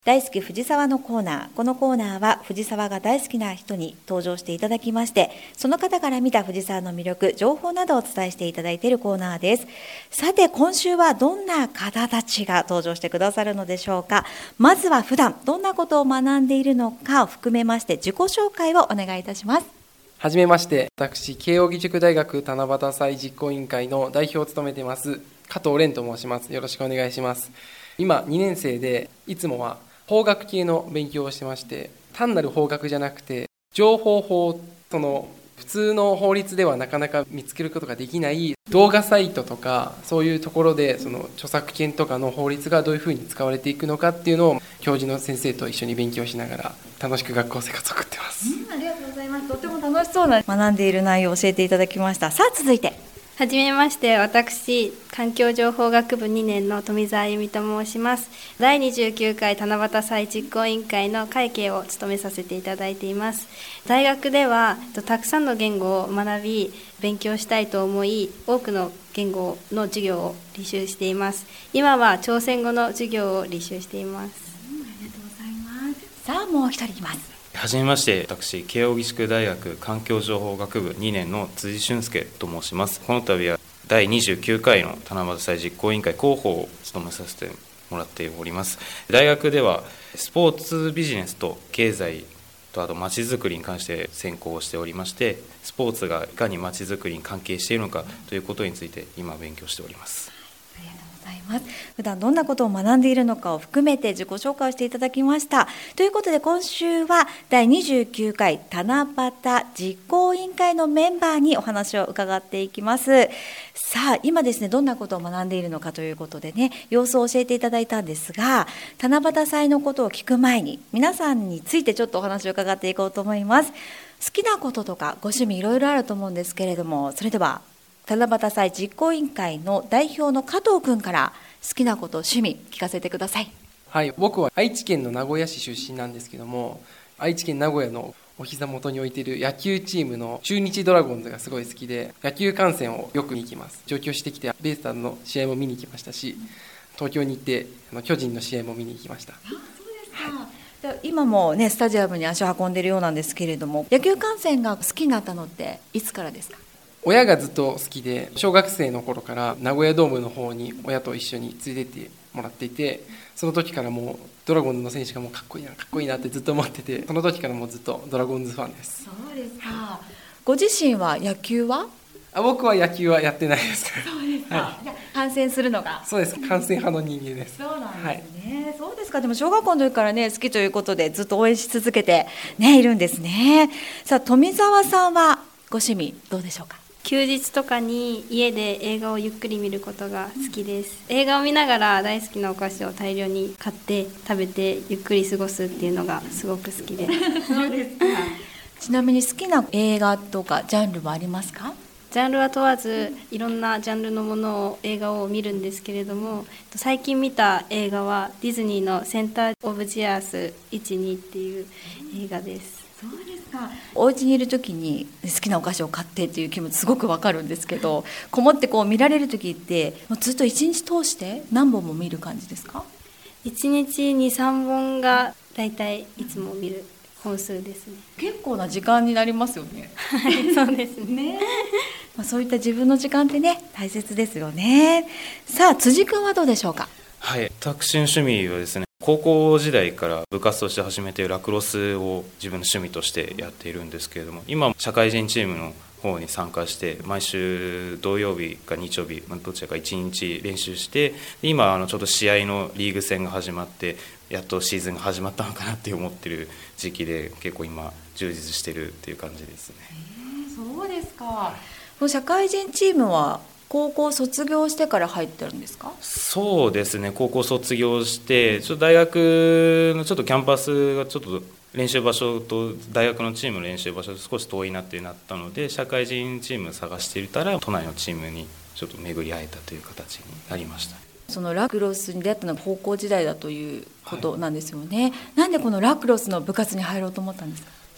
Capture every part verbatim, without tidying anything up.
大好き藤沢のコーナー。このコーナーは藤沢が大好きな人に登場していただきまして、その方から見た藤沢の魅力、情報などをお伝えしていただいているコーナーです。さて、今週はどんな方たちが登場してくださるのでしょうか。まずは普段どんなことを学んでいるのかを含めまして自己紹介をお願いいたします。 はじめまして、私慶應義塾大学七夕祭実行委員会の代表を務めています加藤蓮と申します。よろしくお願いします。今にねん生で、いつもは法学系の勉強をしてまして、単なる法学じゃなくて情報法、その普通の法律ではなかなか見つけることができない動画サイトとか、そういうところでその著作権とかの法律がどういうふうに使われていくのかっていうのを教授の先生と一緒に勉強しながら楽しく学校生活を送ってます。 うん、ありがとうございます。とても楽しそうな学んでいる内容を教えていただきました。さあ続いて、 はじめまして、私環境情報学部にねんの富澤由美と申します。だいにじゅうきゅうかい七夕祭実行委員会の会計を務めさせていただいています。大学ではたくさんの言語を学び勉強したいと思い、多くの言語の授業を履修しています。今は朝鮮語の授業を履修しています。 うん、ありがとうございます。さあもう一人います。 はじめまして、私慶應義塾大学環境情報学部にねんの辻俊介と申します。この度はだいにじゅうきゅうかいの七夕祭実行委員会広報を務めさせてもらっております。大学ではスポーツビジネスと経済とあとまちづくりに関して専攻をしておりまして、スポーツがいかにまちづくりに関係しているのかということについて今勉強しております。 ありがとうございます。普段どんなことを学んでいるのかを含めて自己紹介をしていただきました。ということで今週はだいにじゅうきゅうかい七夕実行委員会のメンバーにお話を伺っていきます。さあ今ですね、どんなことを学んでいるのかということでね、様子を教えていただいたんですが、七夕祭のことを聞く前に皆さんについてちょっとお話を伺っていこうと思います。好きなこととかご趣味いろいろあると思うんですけれども、それでは七夕祭実行委員会の代表の加藤君から好きなこと、趣味聞かせてください。 はい、僕は愛知県の名古屋市出身なんですけども、愛知県名古屋のお膝元に置いている野球チームの中日ドラゴンズがすごい好きで、野球観戦をよく見に行きます。上京してきてベイスターズの試合も見に行きましたし、東京に行ってあの巨人の試合も見に行きました。あ、そうですか。はい、 今もねスタジアムに足を運んでいるようなんですけれども、野球観戦が好きになったのっていつからですか？ 親がずっと好きで、小学生の頃から名古屋ドームの方に親と一緒に連れてってもらっていて、その時からもうドラゴンズの選手がもうかっこいいなかっこいいなってずっと思ってて、その時からもうずっとドラゴンズファンです。 そうですか。ご自身は野球は？ あ、僕は野球はやってないですから。 そうですか、 はい、 じゃあ観戦するのが？ そうです、観戦派の人間です。 そうなんですね、はい、そうですか。でも小学校の時からね好きということでずっと応援し続けて、ね、いるんですね。さあ富澤さんはご趣味どうでしょうか？ 休日とかに家で映画をゆっくり見ることが好きです。映画を見ながら大好きなお菓子を大量に買って食べてゆっくり過ごすっていうのがすごく好きです。 そうですか。ちなみに好きな映画とかジャンルはありますか？ ジャンルは問わずいろんなジャンルのものを映画を見るんですけれども、最近見た映画はディズニーのセンターオブジアースいち、にっていう映画です。 そうですか。お家にいる時に好きなお菓子を買ってっていう気持ちすごくわかるんですけど、こもってこう見られる時ってもうずっと一日通して何本も見る感じですか？ いちにちに、さんぼんがだいたいいつも見る本数ですね。 結構な時間になりますよね。 はい、そうですね。 まあそういった自分の時間ってね大切ですよね。さあ辻君はどうでしょうか？ はい、私の趣味はですね、高校時代から部活として始めているラクロスを自分の趣味としてやっているんですけれども、今社会人チームの方に参加して毎週土曜日か日曜日どちらかいちにち練習して、今あのちょうど試合のリーグ戦が始まってやっとシーズンが始まったのかなって思ってる時期で、結構今充実してるっていう感じですね。 へー、そうですか。社会人チームは高校卒業してから入ってるんですか？ そうですね、高校卒業してちょっと大学のちょっとキャンパスがちょっと練習場所と大学のチームの練習場所が少し遠いなってなったので、社会人チーム探していたら都内のチームにちょっと巡り会えたという形になりました。 そのラクロスに出会ったのが高校時代だということなんですよね。はい、なんでこのラクロスの部活に入ろうと思ったんですか？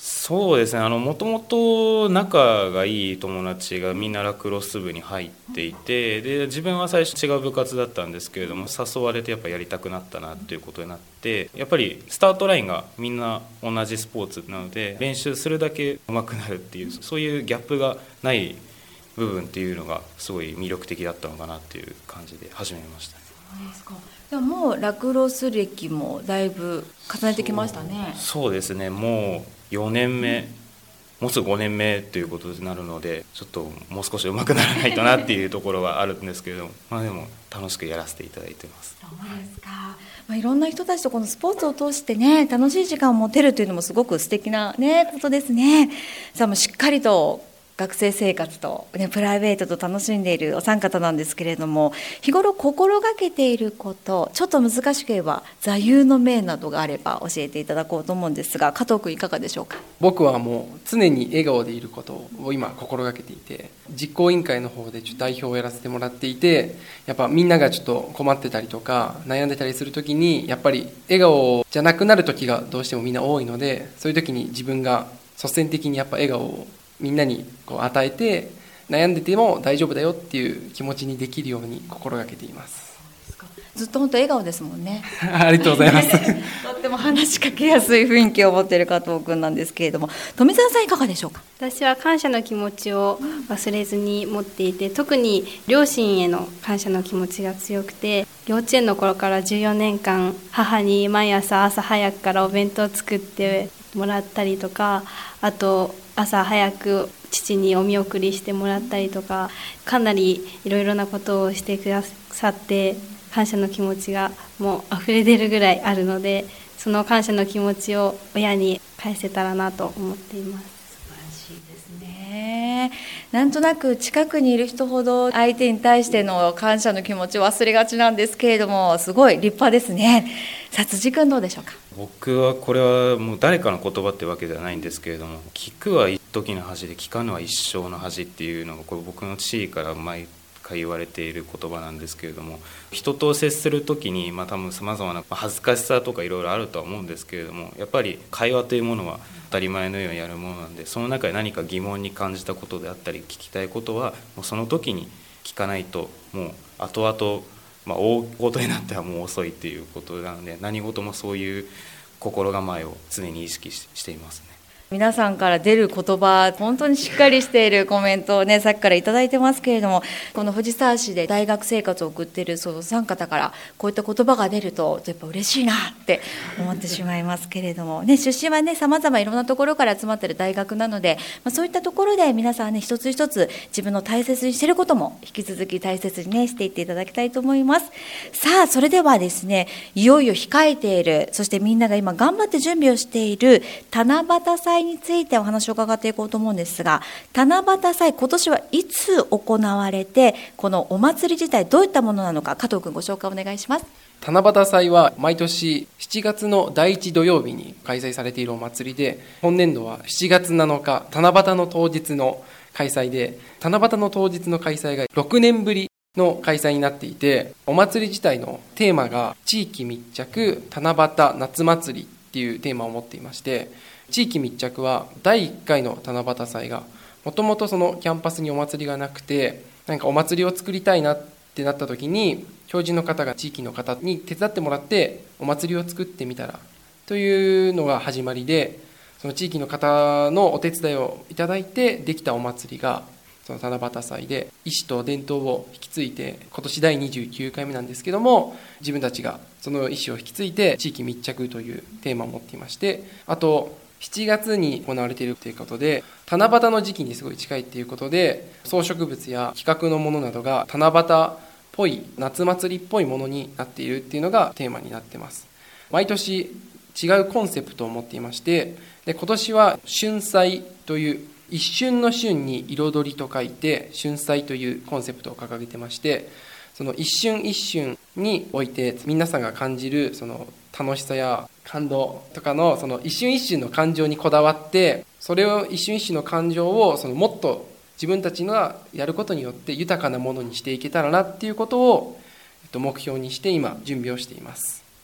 そうですね、あのもともと仲がいい友達がみんなラクロス部に入っていて、で自分は最初違う部活だったんですけれども、誘われてやっぱやりたくなったなっていうことになって、やっぱりスタートラインがみんな同じスポーツなので、練習するだけ上手くなるっていう、そういうギャップがない部分っていうのがすごい魅力的だったのかなっていう感じで始めました。 そうですか。でももうラクロス歴もだいぶ重ねてきましたね。 そう、そうですね、もうよねんめ、もうすぐごねんめということになるので、ちょっともう少し上手くならないとなっていうところはあるんですけれどもまあでも楽しくやらせていただいてます。 そうですか。まあ、いろんな人たちとこのスポーツを通してね、楽しい時間を持てるというのもすごく素敵な、ね、ことですね。さあもうしっかりと学生生活と、ね、プライベートと楽しんでいるお三方なんですけれども、日頃心がけていること、ちょっと難しければ座右の銘などがあれば教えていただこうと思うんですが、加藤君いかがでしょうか。 僕はもう常に笑顔でいることを今心がけていて、実行委員会の方でちょっと代表をやらせてもらっていて、やっぱみんながちょっと困ってたりとか悩んでたりするときに、やっぱり笑顔じゃなくなるときがどうしてもみんな多いので、そういうときに自分が率先的にやっぱ笑顔をみんなにこう与えて、悩んでても大丈夫だよっていう気持ちにできるように心がけています。 ずっと本当笑顔ですもんね。 ありがとうございますとっても話しかけやすい雰囲気を持っている加藤君なんですけれども、富澤さんいかがでしょうか。 私は感謝の気持ちを忘れずに持っていて、特に両親への感謝の気持ちが強くて、幼稚園の頃からじゅうよねんかん母に毎朝朝早くからお弁当を作ってもらったりとか、あと朝早く父にお見送りしてもらったりとか、かなりいろいろなことをしてくださって、感謝の気持ちがもう溢れ出るぐらいあるので、その感謝の気持ちを親に返せたらなと思っています。 素晴らしいですね。なんとなく近くにいる人ほど相手に対しての感謝の気持ちを忘れがちなんですけれども、すごい立派ですね。さあ辻君どうでしょうか。 僕はこれはもう誰かの言葉ってわけではないんですけれども、聞くは一時の恥で聞かぬは一生の恥っていうのが、これ僕の父から毎回言われている言葉なんですけれども、人と接する時に、まあ、多分さまざまな恥ずかしさとかいろいろあるとは思うんですけれども、やっぱり会話というものは当たり前のようにやるものなんで、その中で何か疑問に感じたことであったり聞きたいことはもうその時に聞かないと、もう後々、まあ、大事になってはもう遅いっていうことなので、何事もそういう心構えを常に意識していますね。 皆さんから出る言葉、本当にしっかりしているコメントをね、さっきからいただいてますけれども、この藤沢市で大学生活を送っているそのお三方からこういった言葉が出るとやっぱ嬉しいなって思ってしまいますけれども、ね、出身はね様々いろんなところから集まっている大学なので、まあ、そういったところで皆さんね一つ一つ自分の大切にしていることも引き続き大切にねしていっていただきたいと思います。さあそれではですね、いよいよ控えている、そしてみんなが今頑張って準備をしている七夕祭についてお話を伺っていこうと思うんですが、七夕祭今年はいつ行われて、このお祭り自体どういったものなのか、加藤君ご紹介お願いします。 七夕祭は毎年しちがつのだいいち土曜日に開催されているお祭りで、本年度はしちがつなのか七夕の当日の開催で、七夕の当日の開催がろくねんぶりの開催になっていて、お祭り自体のテーマが地域密着七夕夏祭りっていうテーマを持っていまして、地域密着はだいいっかいの七夕祭がもともとそのキャンパスにお祭りがなくて、なんかお祭りを作りたいなってなった時に、教授の方が地域の方に手伝ってもらってお祭りを作ってみたらというのが始まりで、その地域の方のお手伝いをいただいてできたお祭りがその七夕祭で、意志と伝統を引き継いで今年だいにじゅうきゅうかいめなんですけども、自分たちがその意志を引き継いで地域密着というテーマを持っていまして、あとしちがつに行われているということで、七夕の時期にすごい近いということで、装飾物や企画のものなどが七夕っぽい、夏祭りっぽいものになっているっていうのがテーマになっています。毎年違うコンセプトを持っていまして、で今年は春祭という、一瞬の春に彩りと書いて春祭というコンセプトを掲げてまして、その一瞬一瞬において皆さんが感じるその楽しさや感動とかのその一瞬一瞬の感情にこだわって、それを一瞬一瞬の感情をそのもっと自分たちがやることによって豊かなものにしていけたらなっていうことを目標にして今準備をしています。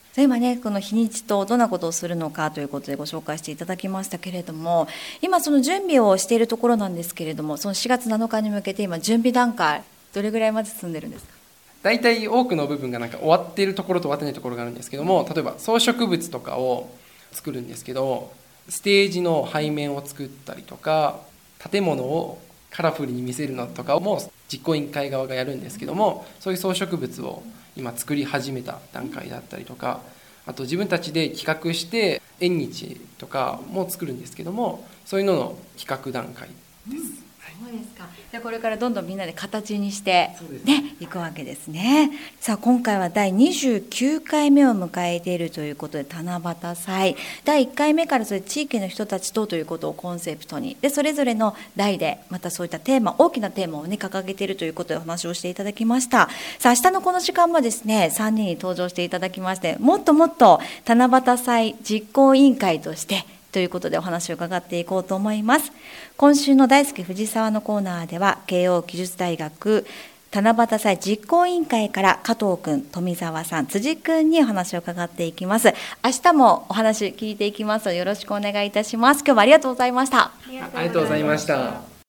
今ね、この日にちとどんなことをするのかということでご紹介していただきましたけれども、今その準備をしているところなんですけれども、そのしがつなのかに向けて今準備段階どれぐらいまで進んでるんですか？ 大体多くの部分がなんか終わっているところと終わってないところがあるんですけども、例えば装飾物とかを作るんですけど、ステージの背面を作ったりとか、建物をカラフルに見せるのとかも実行委員会側がやるんですけども、そういう装飾物を今作り始めた段階だったりとか、あと自分たちで企画して縁日とかも作るんですけども、そういうのの企画段階です、うん。 そうですか。じゃあこれからどんどんみんなで形にしてね、いくわけですね。さあ今回はだいにじゅうきゅうかいめを迎えているということで、七夕祭だいいっかいめからそれ地域の人たちとということをコンセプトに、でそれぞれの代でまたそういったテーマ、大きなテーマをね掲げているということでお話をしていただきました。さあ明日のこの時間もですね、さんにんに登場していただきまして、もっともっと七夕祭実行委員会としてということでお話を伺っていこうと思います。今週の大好き藤沢のコーナーでは、慶応義塾大学七夕祭実行委員会から加藤くん、富澤さん、辻くんにお話を伺っていきます。明日もお話聞いていきますのでよろしくお願いいたします。今日もありがとうございました。 ありがとうございました。